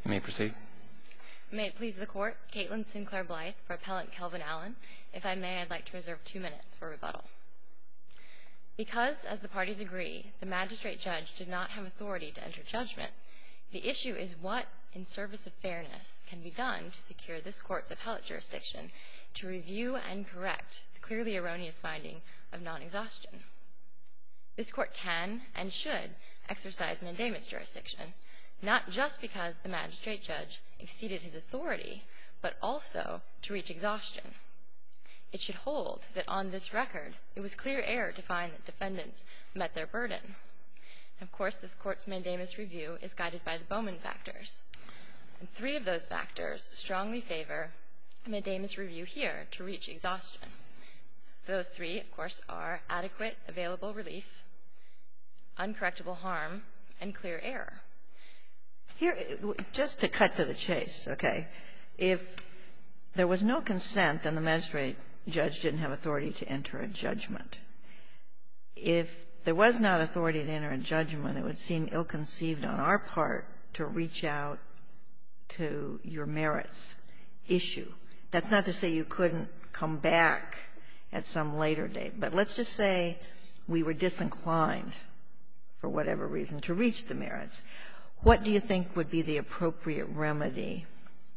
You may proceed. May it please the Court, Caitlin Sinclair Blythe for Appellant Kelvin Allen. If I may, I'd like to reserve 2 minutes for rebuttal. Because, as the parties agree, the magistrate judge did not have authority to enter judgment, the issue is what, in service of fairness, can be done to secure this Court's appellate jurisdiction to review and correct the clearly erroneous finding of non-exhaustion. This Court can and should exercise mandamus jurisdiction, not just because the magistrate judge exceeded his authority, but also to reach exhaustion. It should hold that on this record, it was clear error to find that defendants met their burden. Of course, this Court's mandamus review is guided by the Bowman factors. And 3 of those factors strongly favor mandamus review here to reach exhaustion. Those 3, of course, are adequate available relief, uncorrectable harm, and clear error. Here, just to cut to the chase, okay, if there was no consent, then the magistrate judge didn't have authority to enter a judgment. If there was not authority to enter a judgment, it would seem ill-conceived on our part to reach out to your merits issue. That's not to say you couldn't come back at some later date, but let's just say we were disinclined, for whatever reason, to reach the merits. What do you think would be the appropriate remedy?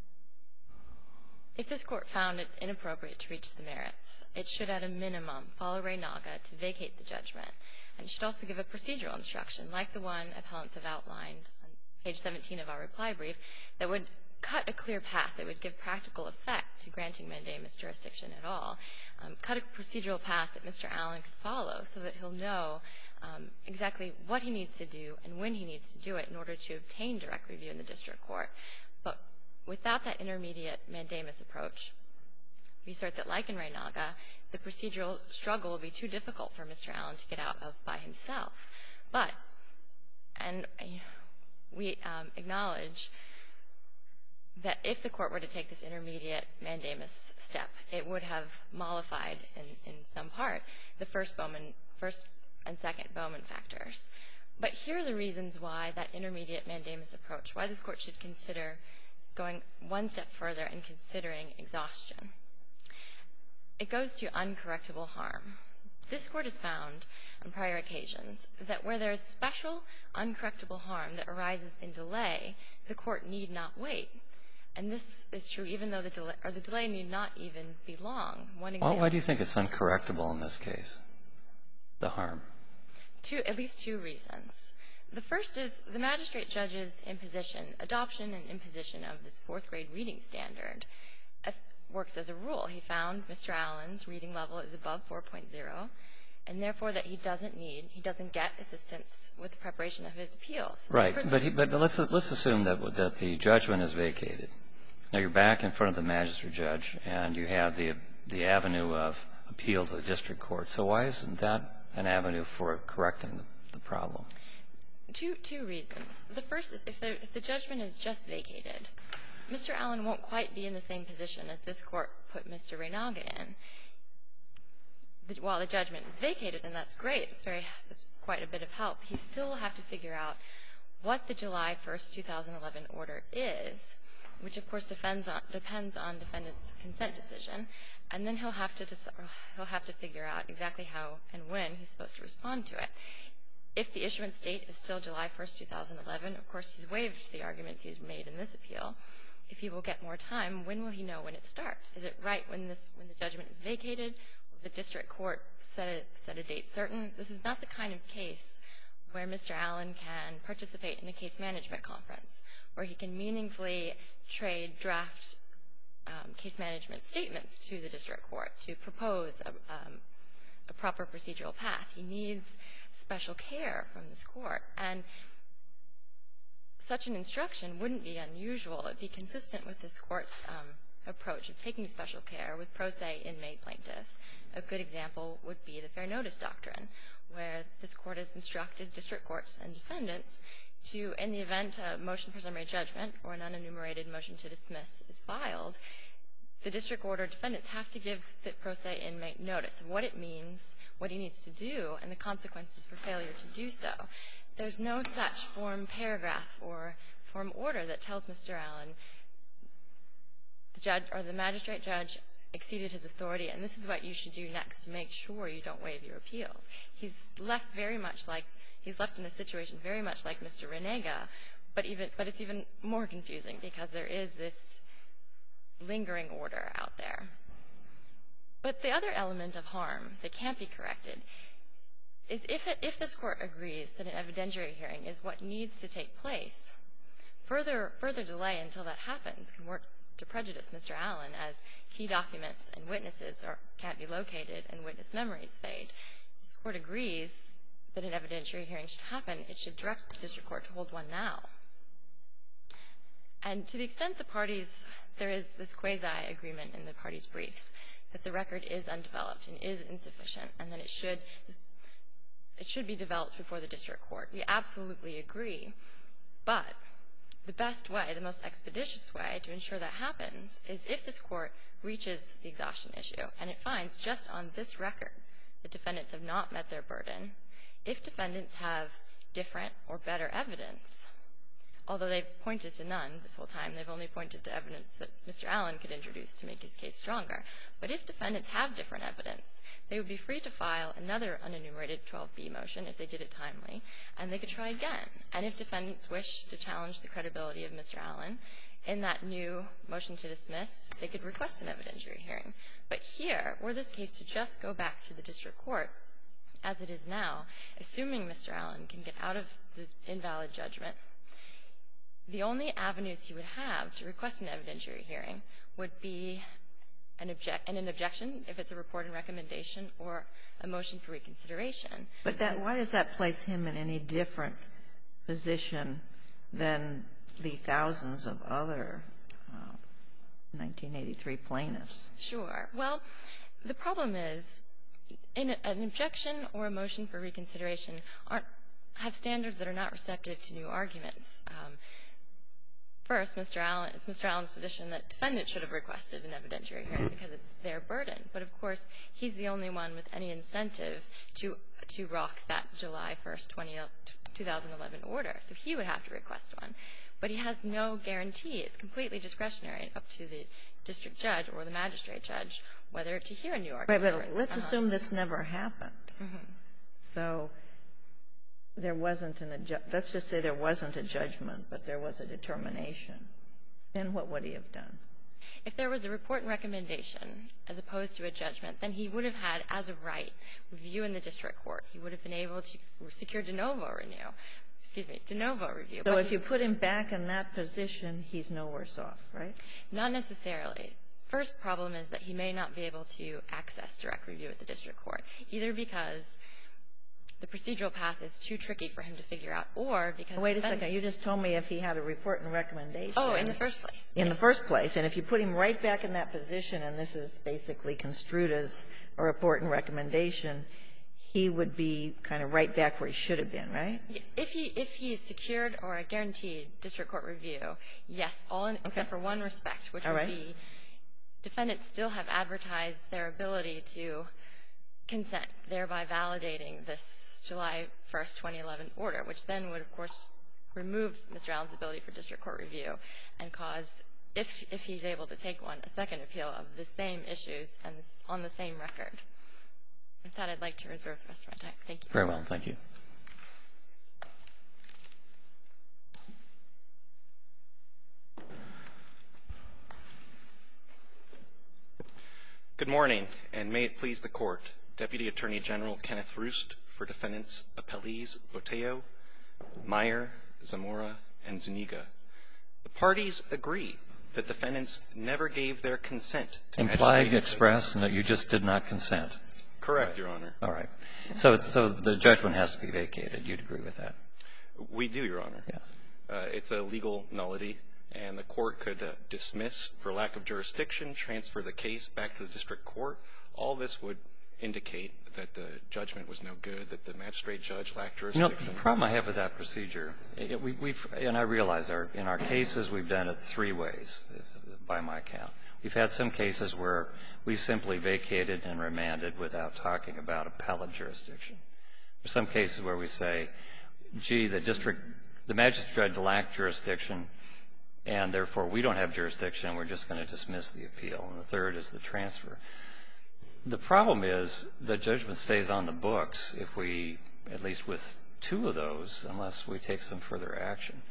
If this Court found it's inappropriate to reach the merits, it should at a minimum follow Reynaga to vacate the judgment, and it should also give a procedural instruction, like the one appellants have outlined on page 17 of our reply brief, that would cut a clear path, that would give practical effect to granting mandamus jurisdiction at all, cut a procedural path that Mr. Allen could follow so that he'll know exactly what he needs to do and when he needs to do it in order to obtain direct review in the district court. But without that intermediate mandamus approach, we assert that, like in Reynaga, the procedural struggle will be too difficult for Mr. Allen to get out of by himself. But, and we acknowledge that if the Court were to take this intermediate mandamus step, it would have mollified in some part the first and second Bowman factors. But here are the reasons why that intermediate mandamus approach, why this Court should consider going one step further and considering exhaustion. It goes to uncorrectable harm. This Court has found on prior occasions that where there is special uncorrectable harm that arises in delay, the Court need not wait. And this is true even though the delay need not even be long. One example. Why do you think it's uncorrectable in this case, the harm? At least 2 reasons. The first is the magistrate judge's adoption and imposition of this 4th grade reading standard works as a rule. He found Mr. Allen's reading level is above 4.0, and therefore that he doesn't get assistance with the preparation of his appeals. Right. But let's assume that the judgment is vacated. Now you're back in front of the magistrate judge, and you have the avenue of appeal to the district court. So why isn't that an avenue for correcting the problem? Two reasons. The first is if the judgment is just vacated, Mr. Allen won't quite be in the same position as this Court put Mr. Reynaga in. While the judgment is vacated, and that's great, it's quite a bit of help, he still will have to figure out what the July 1st, 2011 order is, which of course depends on defendant's consent decision, and then he'll have to figure out exactly how and when he's supposed to respond to it. If the issuance date is still July 1st, 2011, of course he's waived the arguments he's made in this appeal. If he will get more time, when will he know when it starts? Is it right when the judgment is vacated? Will the district court set a date certain? This is not the kind of case where Mr. Allen can participate in a case management conference, where he can meaningfully draft case management statements to the district court to propose a proper procedural path. He needs special care from this Court. And such an instruction wouldn't be unusual. It would be consistent with this Court's approach of taking special care with pro se inmate plaintiffs. A good example would be the fair notice doctrine, where this Court has instructed district courts and defendants to, in the event a motion for summary judgment or an unenumerated motion to dismiss is filed, the district court or defendants have to give the pro se inmate notice of what it means, what he needs to do, and the consequences for failure to do so. There's no such form paragraph or form order that tells Mr. Allen the judge or the magistrate judge exceeded his authority, and this is what you should do next to make sure you don't waive your appeals. He's left in a situation very much like Mr. Renega, but it's even more confusing because there is this lingering order out there. But the other element of harm that can't be corrected is if this court agrees that an evidentiary hearing is what needs to take place, further delay until that happens can work to prejudice Mr. Allen as key documents and witnesses can't be located and witness memories fade. This court agrees that an evidentiary hearing should happen. It should direct the district court to hold one now. And to the extent there is this quasi-agreement in the parties' briefs that the record is undeveloped and is insufficient and that it should be developed before the district court. We absolutely agree. But the best way, the most expeditious way to ensure that happens is if this court reaches the exhaustion issue and it finds just on this record that defendants have not met their burden, if defendants have different or better evidence, although they've pointed to none this whole time, they've only pointed to evidence that Mr. Allen could introduce to make his case stronger. But if defendants have different evidence, they would be free to file another unenumerated 12B motion if they did it timely, and they could try again. And if defendants wish to challenge the credibility of Mr. Allen in that new motion to dismiss, they could request an evidentiary hearing. But here, were this case to just go back to the district court, as it is now, assuming Mr. Allen can get out of the invalid judgment, the only avenues he would have to request an evidentiary hearing would be an objection, if it's a report and recommendation, or a motion for reconsideration. But why does that place him in any different position than the thousands of other 1983 plaintiffs? Sure. Well, the problem is, an objection or a motion for reconsideration have standards that are not receptive to new arguments. First, it's Mr. Allen's position that defendants should have requested an evidentiary hearing because it's their burden. But, of course, he's the only one with any incentive to rock that July 1st, 2011 order. So he would have to request one. But he has no guarantee. It's completely discretionary, up to the district judge or the magistrate judge, whether to hear a new argument. Right, but let's assume this never happened. So there wasn't let's just say there wasn't a judgment, but there was a determination. Then what would he have done? If there was a report and recommendation as opposed to a judgment, then he would have had, as of right, review in the district court. He would have been able to secure de novo review. So if you put him back in that position, he's no worse off, right? Not necessarily. First problem is that he may not be able to access direct review at the district court, either because the procedural path is too tricky for him to figure out, or because Wait a second. You just told me if he had a report and recommendation. Oh, in the first place. In the first place. And if you put him right back in that position, and this is basically construed as a report and recommendation, he would be kind of right back where he should have been, right? Yes. If he is secured or a guaranteed district court review, yes, except for one respect, which would be defendants still have advertised their ability to consent, thereby validating this July 1st, 2011 order, which then would, of course, remove Mr. Allen's ability for district court review and cause, if he's able to take one, a second appeal of the same issues and on the same record. With that, I'd like to reserve the rest of my time. Thank you. Very well. Thank you. Good morning, and may it please the Court. Deputy Attorney General Kenneth Roost for defendants appellees Botello, Meyer, Zamora, and Zuniga. The parties agree that defendants never gave their consent to implied express and that you just did not consent. Correct, Your Honor. All right. So the judgment has to be vacated. You'd agree with that? We do, Your Honor. Yes. It's a legal nullity, and the court could dismiss for lack of jurisdiction, transfer the case back to the district court. All this would indicate that the judgment was no good, that the magistrate judge lacked jurisdiction. You know, the problem I have with that procedure, and I realize in our cases we've done it three ways, by my count. We've had some cases where we simply vacated and remanded without talking about appellate jurisdiction. There's some cases where we say, gee, the the magistrate lacked jurisdiction, and therefore we don't have jurisdiction, and we're just going to dismiss the appeal. And the third is the transfer. The problem is the judgment stays on the books if we, at least with two of those, unless we take some further action.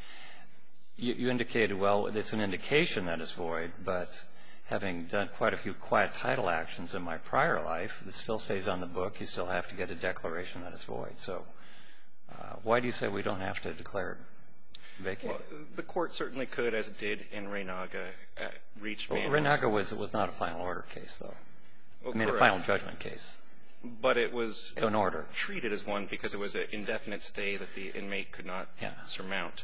You indicated, well, it's an indication that it's void, but having done quite a few quiet title actions in my prior life, it still stays on the book. You still have to get a declaration that it's void. So why do you say we don't have to declare it vacated? Well, the Court certainly could, as it did in Reynaga, reach Well, Reynaga was not a final order case, though. Well, I mean, correct. a final judgment case. But it was an order. Treated as one because it was an indefinite stay that the inmate could not surmount.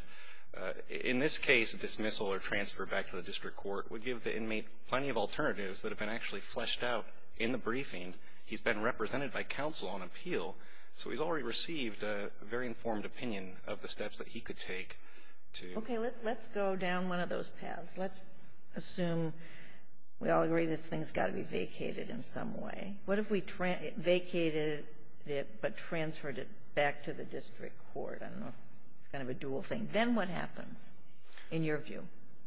In this case, a dismissal or transfer back to the district court would give the inmate plenty of alternatives that have been actually fleshed out in the briefing. He's been represented by counsel on appeal, so he's already received a very informed opinion of the steps that he could take to — Okay, let's go down one of those paths. Let's assume we all agree this thing's got to be vacated in some way. What if we vacated it but transferred it back to the district court? I don't know. It's kind of a dual thing. Then what happens, in your view?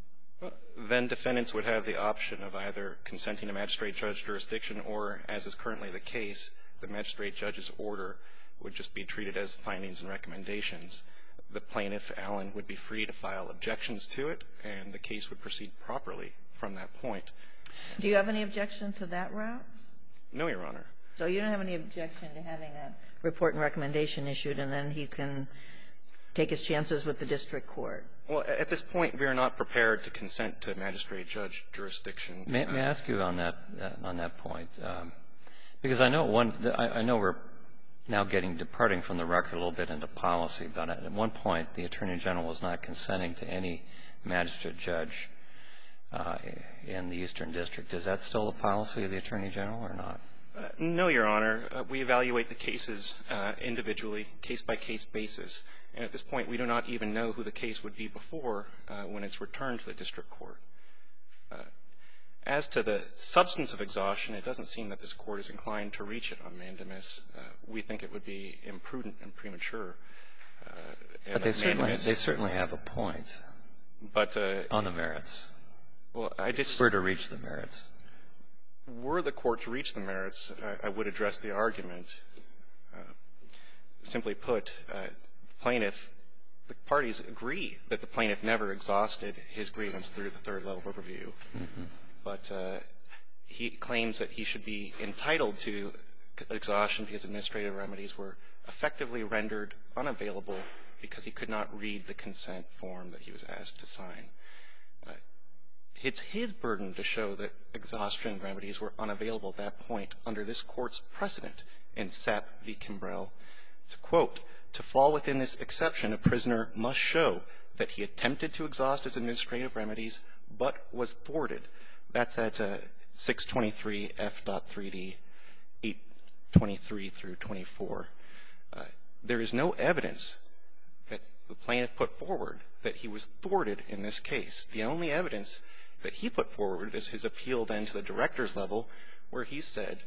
Then defendants would have the option of either consenting to magistrate judge jurisdiction or, as is currently the case, the magistrate judge's order would just be treated as findings and recommendations. The plaintiff, Allen, would be free to file objections to it, and the case would proceed properly from that point. Do you have any objection to that route? No, Your Honor. So you don't have any objection to having a report and recommendation issued, and then he can take his chances with the district court? Well, at this point, we are not prepared to consent to magistrate judge jurisdiction. May I ask you on that point? Because I know we're now departing from the record a little bit into policy, but at one point the Attorney General was not consenting to any magistrate judge in the Eastern District. Is that still the policy of the Attorney General or not? No, Your Honor. We evaluate the cases individually, case-by-case basis. And at this point, we do not even know who the case would be before when it's returned to the district court. As to the substance of exhaustion, it doesn't seem that this Court is inclined to reach it on mandamus. We think it would be imprudent and premature. But they certainly have a point on the merits. Well, Where to reach the merits. Were the Court to reach the merits, I would address the argument. Simply put, the parties agree that the plaintiff never exhausted his grievance through the third level of review. But he claims that he should be entitled to exhaustion because administrative remedies were effectively rendered unavailable because he could not read the consent form that he was asked to sign. It's his burden to show that exhaustion remedies were unavailable at that point under this Court's precedent in Sapp v. Kimbrell to, quote, to fall within this exception, a prisoner must show that he attempted to exhaust his administrative remedies but was thwarted. That's at 623 F.3d 823 through 24. There is no evidence that the plaintiff put forward that he was thwarted in this case. The only evidence that he put forward is his appeal then to the director's level where he said,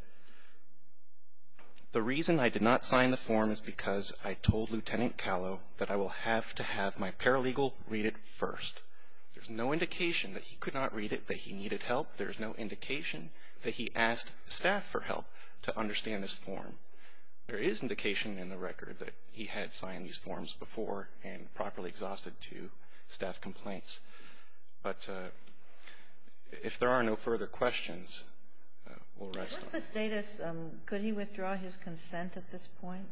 the reason I did not sign the form is because I told Lieutenant Callow that I will have to have my paralegal read it first. There's no indication that he could not read it, that he needed help. There's no indication that he asked staff for help to understand this form. There is indication in the record that he had signed these forms before and properly exhausted to staff complaints. But if there are no further questions, we'll rest on it. What's the status? Could he withdraw his consent at this point?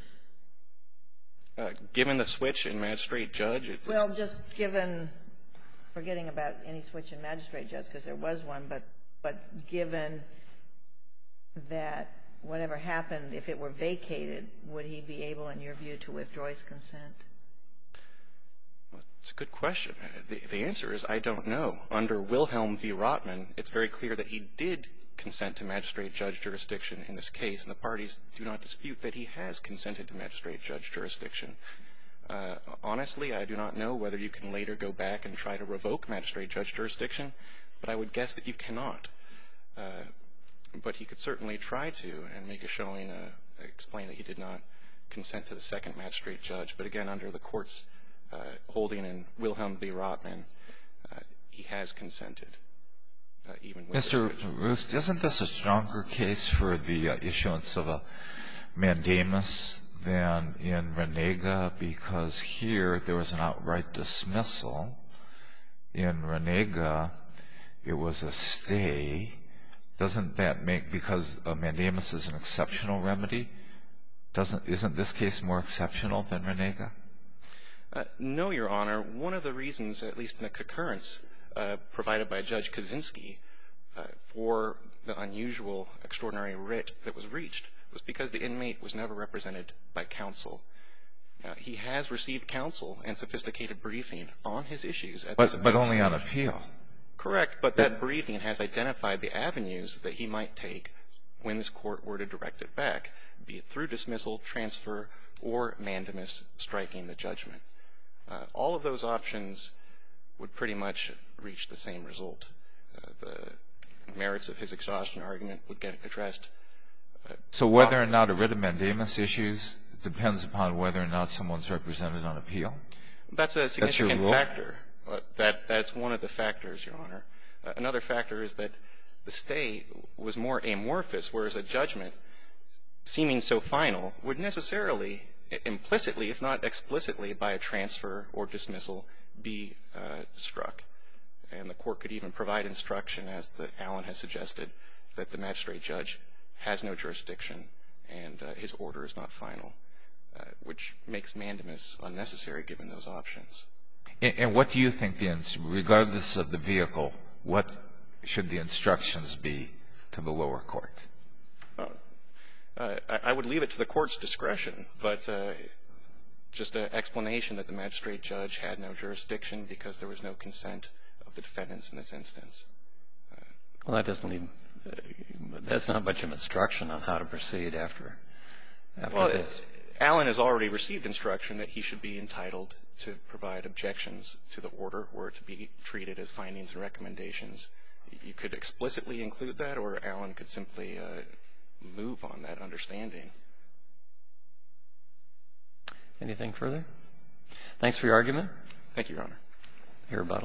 Given the switch in magistrate judge, it's Well, just given, forgetting about any switch in magistrate judge because there was one, but given that whatever happened, if it were vacated, would he be able, in your view, to withdraw his consent? Well, it's a good question. The answer is I don't know. Under Wilhelm v. Rotman, it's very clear that he did consent to magistrate judge jurisdiction in this case, and the parties do not dispute that he has consented to magistrate judge jurisdiction. Honestly, I do not know whether you can later go back and try to revoke magistrate judge jurisdiction, but I would guess that you cannot. But he could certainly try to and make a showing, explain that he did not consent to the second magistrate judge. But again, under the Court's holding in Wilhelm B. Rotman, he has consented, even with Mr. Roost, isn't this a stronger case for the issuance of a mandamus than in Renega? Because here there was an outright dismissal. In Renega, it was a stay. Doesn't that make, because a mandamus is an exceptional remedy, isn't this case more exceptional than Renega? No, Your Honor. One of the reasons, at least in the concurrence provided by Judge Kaczynski for the unusual extraordinary writ that was reached was because the inmate was never represented by counsel. He has received counsel and sophisticated briefing on his issues. But only on appeal. Correct. But that briefing has identified the avenues that he might take when this court were to direct it back, be it through dismissal, transfer, or mandamus striking the judgment. All of those options would pretty much reach the same result. The merits of his exhaustion argument would get addressed. So whether or not a writ of mandamus issues depends upon whether or not someone's represented on appeal? That's a significant rule? factor. That's one of the factors, Your Honor. Another factor is that the stay was more amorphous, whereas a judgment seeming so final would necessarily, implicitly, if not explicitly, by a transfer or dismissal, be struck. And the court could even provide instruction, as Allen has suggested, that the magistrate judge has no jurisdiction and his order is not final, which makes mandamus unnecessary given those options. And what do you think, regardless of the vehicle, what should the instructions be to the lower court? I would leave it to the court's discretion, but just an explanation that the magistrate judge had no jurisdiction because there was no consent of the defendants in this instance. Well, that doesn't leave – that's not much of instruction on how to proceed after this. Allen has already received instruction that he should be entitled to provide objections to the order or to be treated as findings and recommendations. You could explicitly include that, or Allen could simply move on that understanding. Anything further? Thanks for your argument. Thank you, Your Honor. Your rebuttal.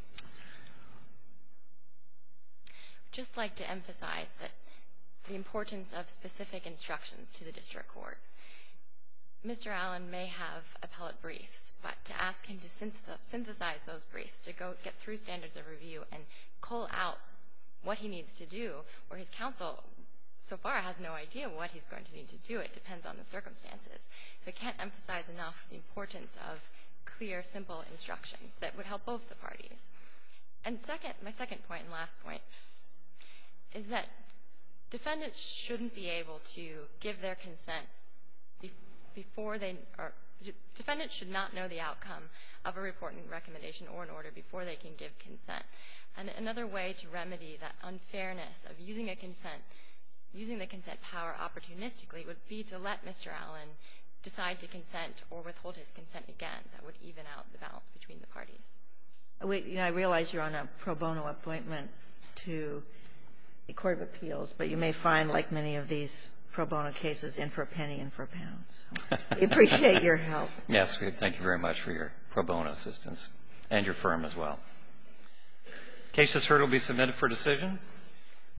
I'd just like to emphasize that the importance of specific instructions to the district court. Mr. Allen may have appellate briefs, but to ask him to synthesize those briefs, to go get through standards of review and cull out what he needs to do, or his counsel so far has no idea what he's going to need to do. It depends on the circumstances. So I can't emphasize enough the importance of clear, simple instructions that would help both the parties. And second, my second point and last point is that defendants shouldn't be able to give their consent before they are – defendants should not know the outcome of a report and recommendation or an order before they can give consent. And another way to remedy that unfairness of using a consent, using the consent power opportunistically, would be to let Mr. Allen decide to consent or withhold his consent again. That would even out the balance between the parties. I realize you're on a pro bono appointment to the Court of Appeals, but you may find, like many of these pro bono cases, in for a penny, in for a pound. So we appreciate your help. Yes, thank you very much for your pro bono assistance, and your firm as well. Case just heard will be submitted for decision.